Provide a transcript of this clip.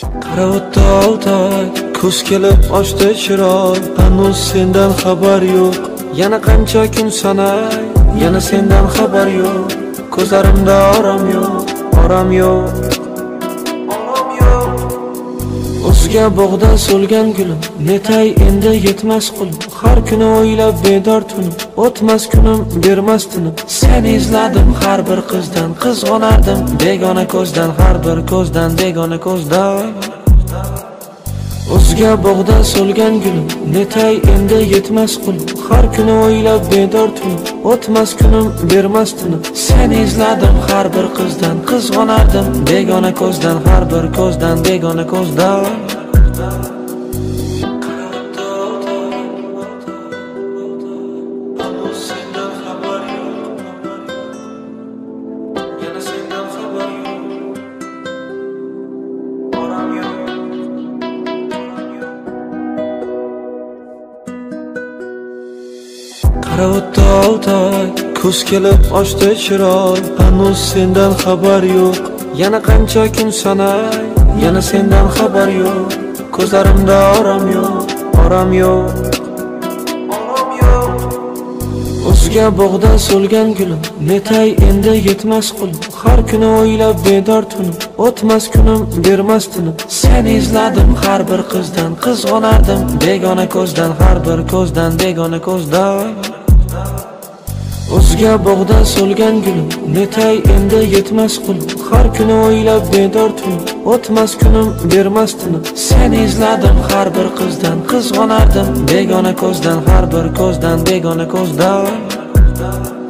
Qaravotda oltay, kuz kelib ochdi chiroy, hanuz sendan xabar yo'q. Yana qancha kun sanay, yana sendan xabar yo'q. Ko'zlarimda orom yo'q, orom yo'q. O'zga bog'da so'lgan gulim, netay endi yetmas qulim. Har kuni o'ylab bedor tunim, o'tmas kunim bermas tinim. Seni izladim har bir qizdan, qizg'onardim begona ko'zdan, har bir ko'zdan, begona ko'zdan. O'zga bog'da so'lgan gulim, netay endi yetmas qulim. Har kuni o'ylab bedor tunim, o'tmas kunim bermas tinim. Seni izladim har bir qizdan, qizg'onardim begona ko'zdan, har bir ko'zdan, begona ko'zdan. Qaravotda oltay, kuz kelib ochdi chiroy, hanuz sendan xabar yo'q. Yana qancha kun sanay, yana sendan xabar yo'q. Ko'zlarimda orom yo'q, orom yo'q. O'zga bog'da so'lgan gulim, netay endi yetmas qulim. Har kuni o'ylab bedor tunim, o'tmas kunim bermas tinim. Seni izladim har bir qizdan, qizg'onardim begona ko'zdan, har bir ko'zdan, begona ko'zdan. O'zga bog'da so'lgan gulim, netay endi yetmas qulim. Har kuni o'ylab bedor tunim, o'tmas kunim bermas tinim. Seni izladim har bir qizdan, qizg'onardim begona ko'zdan, har bir ko'zdan, begona ko'zdan.